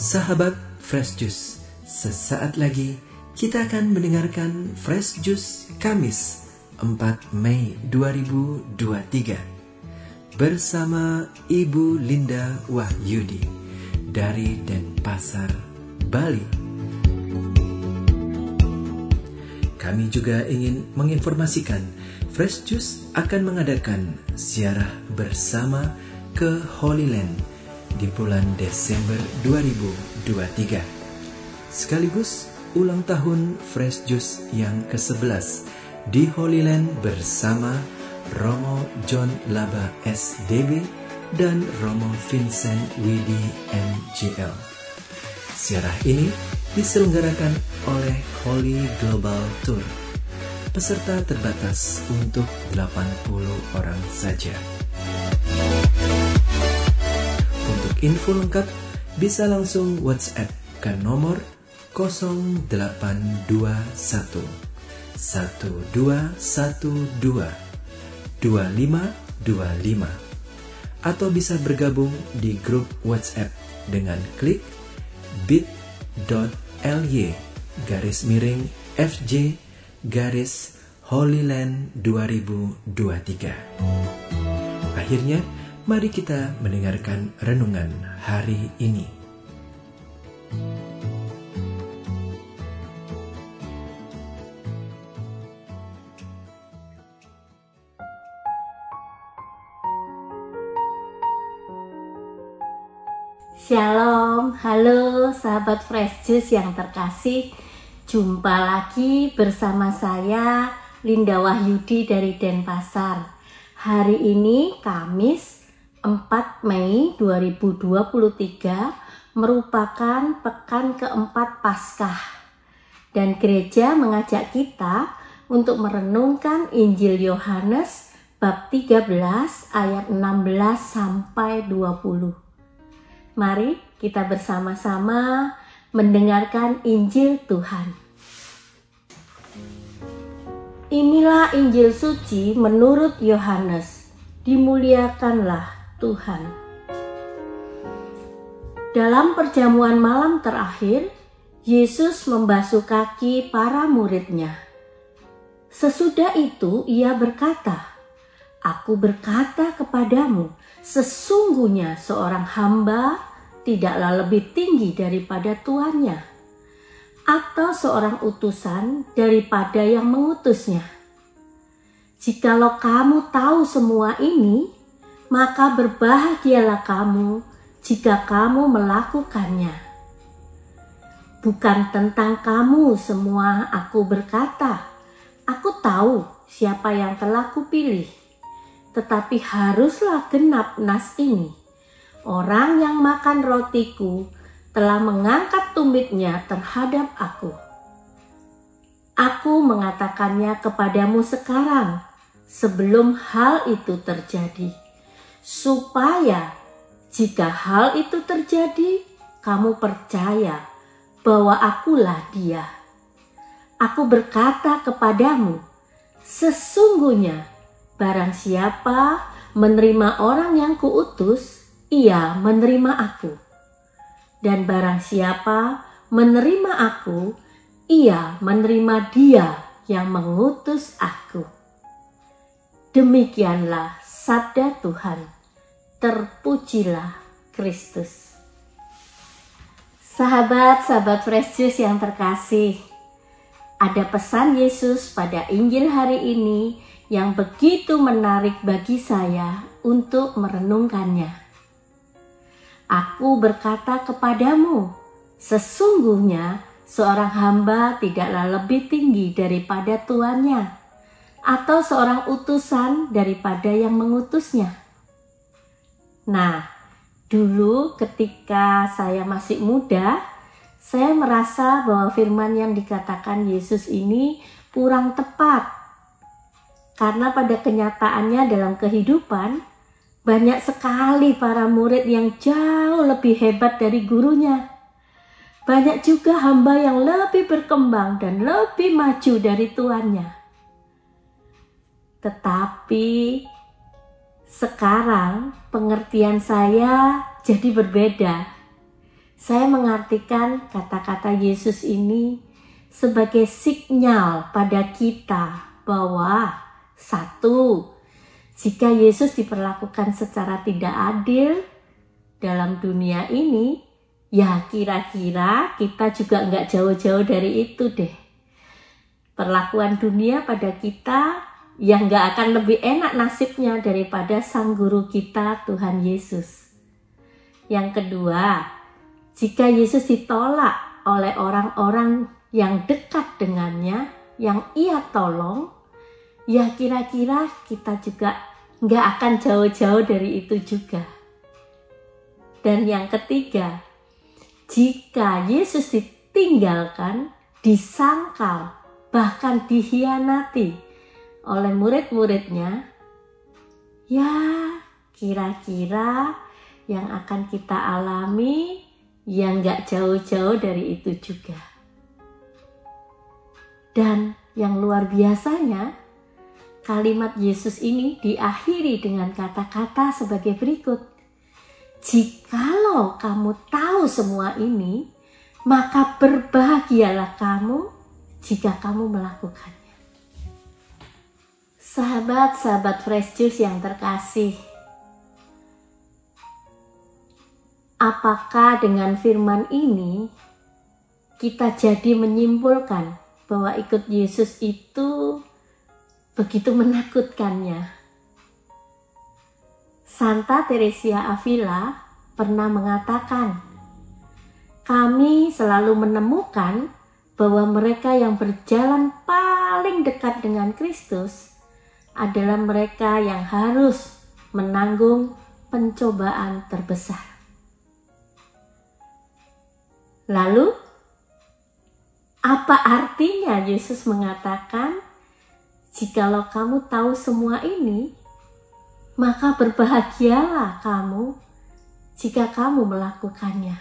Sahabat Fresh Juice, sesaat lagi kita akan mendengarkan Fresh Juice Kamis 4 Mei 2023 bersama Ibu Linda Wahyudi dari Denpasar, Bali. Kami juga ingin menginformasikan Fresh Juice akan mengadakan ziarah bersama ke Holy Land di bulan Desember 2023. Sekaligus ulang tahun Fresh Juice yang ke-11 di Holy Land bersama Romo John Laba SDB dan Romo Vincent Widi MGL. Ziarah ini diselenggarakan oleh Holy Global Tour. Peserta terbatas untuk 80 orang saja. Untuk info lengkap bisa langsung WhatsApp ke nomor 0821 1212 2525 atau bisa bergabung di grup WhatsApp dengan klik bit.ly/FJ Holyland 2023. Akhirnya, mari kita mendengarkan renungan hari ini. Shalom, halo sahabat Fresh Juice yang terkasih. Jumpa lagi bersama saya Linda Wahyudi dari Denpasar. Hari ini Kamis 4 Mei 2023 merupakan pekan keempat Paskah. Dan gereja mengajak kita untuk merenungkan Injil Yohanes bab 13 ayat 16 sampai 20. Mari kita bersama-sama mendengarkan Injil Tuhan. Inilah Injil suci menurut Yohanes. Dimuliakanlah Tuhan. Dalam perjamuan malam terakhir, Yesus membasuh kaki para murid-Nya. Sesudah itu ia berkata, "Aku berkata kepadamu, sesungguhnya seorang hamba tidaklah lebih tinggi daripada tuannya, atau seorang utusan daripada yang mengutusnya. Jikalau kamu tahu semua ini, maka berbahagialah kamu jika kamu melakukannya. Bukan tentang kamu semua aku berkata, aku tahu siapa yang telah kupilih, tetapi haruslah genap nas ini. Orang yang makan rotiku telah mengangkat tumitnya terhadap aku. Aku mengatakannya kepadamu sekarang, sebelum hal itu terjadi, supaya jika hal itu terjadi, kamu percaya bahwa akulah Dia. Aku berkata kepadamu, sesungguhnya barang siapa menerima orang yang kuutus, ia menerima aku. Dan barang siapa menerima aku, ia menerima Dia yang mengutus aku." Demikianlah sabda Tuhan. Terpujilah Kristus. Sahabat-sahabat Fresh Juice yang terkasih, ada pesan Yesus pada Injil hari ini yang begitu menarik bagi saya untuk merenungkannya. Aku berkata kepadamu, sesungguhnya seorang hamba tidaklah lebih tinggi daripada tuannya, atau seorang utusan daripada yang mengutusnya. Nah, dulu ketika saya masih muda, saya merasa bahwa firman yang dikatakan Yesus ini kurang tepat. Karena pada kenyataannya dalam kehidupan, banyak sekali para murid yang jauh lebih hebat dari gurunya. Banyak juga hamba yang lebih berkembang dan lebih maju dari tuannya. Tetapi sekarang pengertian saya jadi berbeda. Saya mengartikan kata-kata Yesus ini sebagai sinyal pada kita bahwa satu, jika Yesus diperlakukan secara tidak adil dalam dunia ini, ya kira-kira kita juga nggak jauh-jauh dari itu deh. Perlakuan dunia pada kita yang nggak akan lebih enak nasibnya daripada Sang Guru kita, Tuhan Yesus. Yang kedua, jika Yesus ditolak oleh orang-orang yang dekat dengannya, yang Ia tolong, ya kira-kira kita juga nggak akan jauh-jauh dari itu juga. Dan yang ketiga, jika Yesus ditinggalkan, disangkal, bahkan dihianati oleh murid-muridnya, ya kira-kira yang akan kita alami yang nggak jauh-jauh dari itu juga. Dan yang luar biasanya, kalimat Yesus ini diakhiri dengan kata-kata sebagai berikut. Jikalau kamu tahu semua ini, maka berbahagialah kamu jika kamu melakukannya. Sahabat-sahabat Fresh Juice yang terkasih, apakah dengan firman ini kita jadi menyimpulkan bahwa ikut Yesus itu begitu menakutkannya? Santa Teresia Avila pernah mengatakan, kami selalu menemukan bahwa mereka yang berjalan paling dekat dengan Kristus adalah mereka yang harus menanggung pencobaan terbesar. Lalu, apa artinya Yesus mengatakan, jikalau kamu tahu semua ini, maka berbahagialah kamu jika kamu melakukannya.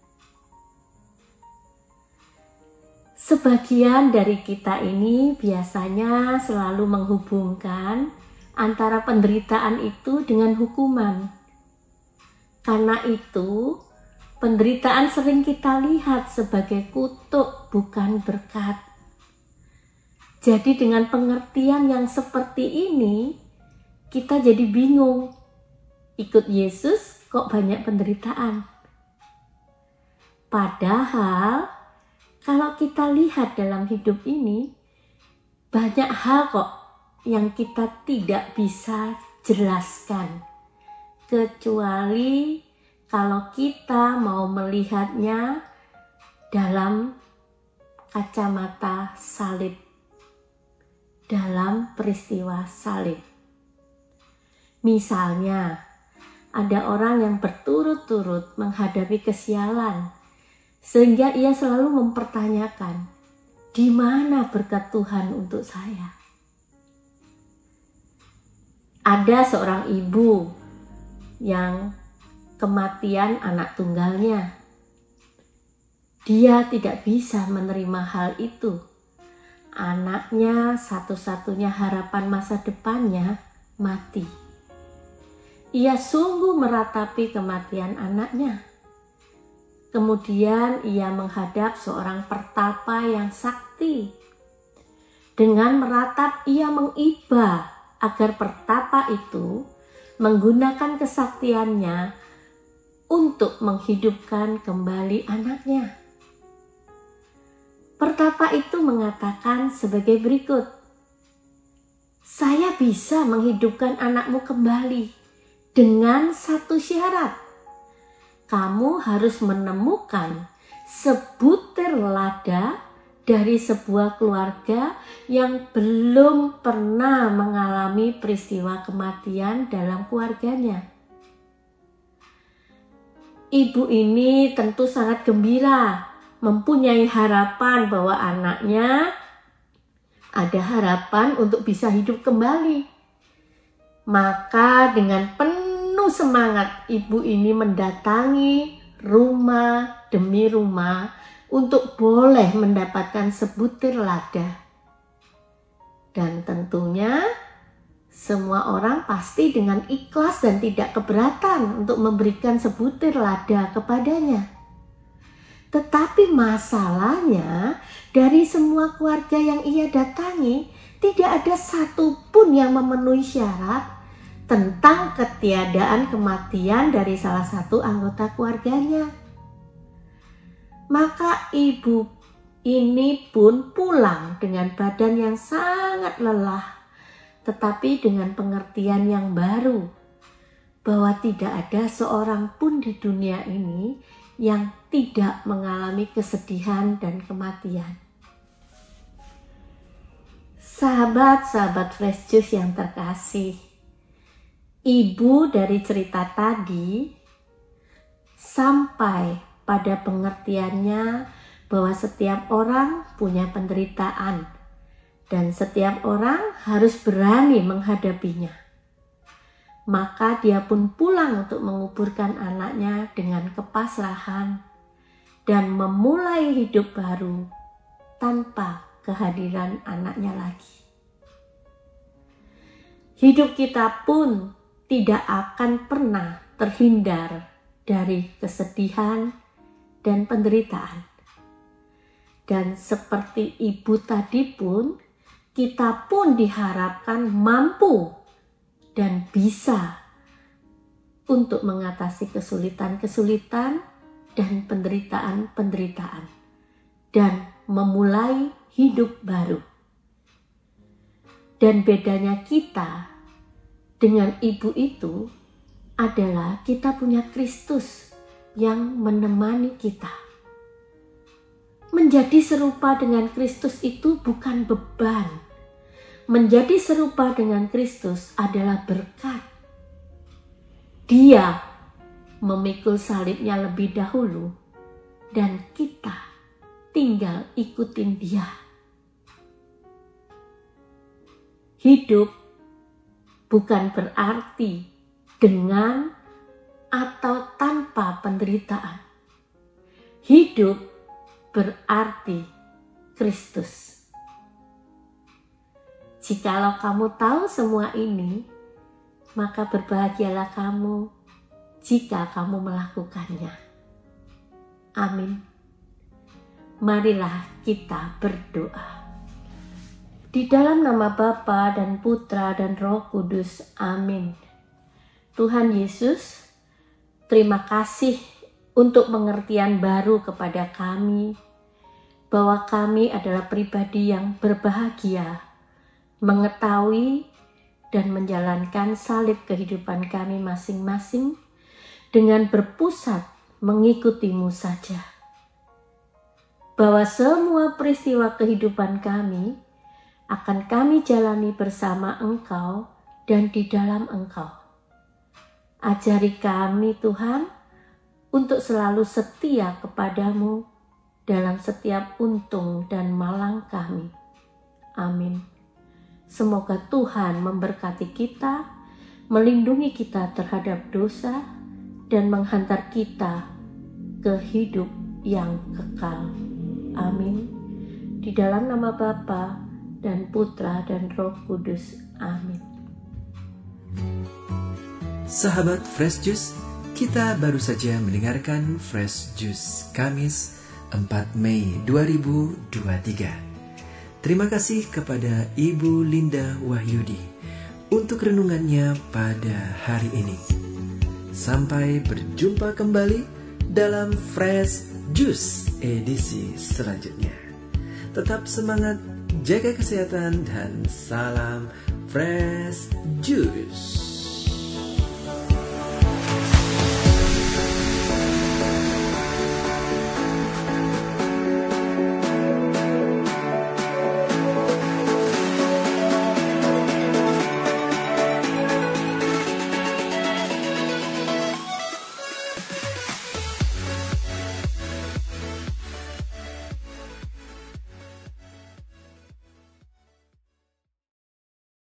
Sebagian dari kita ini biasanya selalu menghubungkan antara penderitaan itu dengan hukuman. Karena itu, penderitaan sering kita lihat sebagai kutuk, bukan berkat. Jadi dengan pengertian yang seperti ini, kita jadi bingung. Ikut Yesus kok banyak penderitaan? Padahal, kalau kita lihat dalam hidup ini, banyak hal kok yang kita tidak bisa jelaskan. Kecuali kalau kita mau melihatnya dalam kacamata salib, dalam peristiwa salib. Misalnya, ada orang yang berturut-turut menghadapi kesialan, sehingga ia selalu mempertanyakan, di mana berkat Tuhan untuk saya? Ada seorang ibu yang kematian anak tunggalnya. Dia tidak bisa menerima hal itu. Anaknya satu-satunya harapan masa depannya mati. Ia sungguh meratapi kematian anaknya. Kemudian ia menghadap seorang pertapa yang sakti. Dengan meratap ia mengiba agar pertapa itu menggunakan kesaktiannya untuk menghidupkan kembali anaknya. Pertapa itu mengatakan sebagai berikut, saya bisa menghidupkan anakmu kembali dengan satu syarat. Kamu harus menemukan sebutir lada dari sebuah keluarga yang belum pernah mengalami peristiwa kematian dalam keluarganya. Ibu ini tentu sangat gembira, mempunyai harapan bahwa anaknya ada harapan untuk bisa hidup kembali. Maka dengan penuh semangat ibu ini mendatangi rumah demi rumah untuk boleh mendapatkan sebutir lada. Dan tentunya semua orang pasti dengan ikhlas dan tidak keberatan untuk memberikan sebutir lada kepadanya. Tetapi masalahnya, dari semua keluarga yang ia datangi, tidak ada satupun yang memenuhi syarat tentang ketiadaan kematian dari salah satu anggota keluarganya. Maka ibu ini pun pulang dengan badan yang sangat lelah, tetapi dengan pengertian yang baru, bahwa tidak ada seorang pun di dunia ini yang tidak mengalami kesedihan dan kematian. Sahabat-sahabat Fresh Juice yang terkasih, ibu dari cerita tadi sampai pada pengertiannya bahwa setiap orang punya penderitaan dan setiap orang harus berani menghadapinya. Maka dia pun pulang untuk menguburkan anaknya dengan kepasrahan dan memulai hidup baru tanpa kehadiran anaknya lagi. Hidup kita pun tidak akan pernah terhindar dari kesedihan dan penderitaan. Dan seperti ibu tadi pun, kita pun diharapkan mampu dan bisa untuk mengatasi kesulitan-kesulitan dan penderitaan-penderitaan dan memulai hidup baru. Dan bedanya kita dengan ibu itu adalah kita punya Kristus yang menemani kita. Menjadi serupa dengan Kristus itu bukan beban. Menjadi serupa dengan Kristus adalah berkat. Dia memikul salibnya lebih dahulu dan kita tinggal ikutin dia. Hidup bukan berarti dengan atau tanpa penderitaan. Hidup berarti Kristus. Jikalau kamu tahu semua ini, maka berbahagialah kamu jika kamu melakukannya. Amin. Marilah kita berdoa. Di dalam nama Bapa dan Putra dan Roh Kudus. Amin. Tuhan Yesus, terima kasih untuk pengertian baru kepada kami, bahwa kami adalah pribadi yang berbahagia, mengetahui dan menjalankan salib kehidupan kami masing-masing dengan berpusat mengikutimu saja. Bahwa semua peristiwa kehidupan kami akan kami jalani bersama Engkau dan di dalam Engkau. Ajari kami Tuhan untuk selalu setia kepadamu dalam setiap untung dan malang kami. Amin. Semoga Tuhan memberkati kita, melindungi kita terhadap dosa, dan menghantar kita ke hidup yang kekal. Amin. Di dalam nama Bapa dan Putra dan Roh Kudus. Amin. Sahabat Fresh Juice, kita baru saja mendengarkan Fresh Juice Kamis 4 Mei 2023. Terima kasih kepada Ibu Linda Wahyudi untuk renungannya pada hari ini. Sampai berjumpa kembali dalam Fresh Juice edisi selanjutnya. Tetap semangat, jaga kesehatan, dan salam Fresh Juice.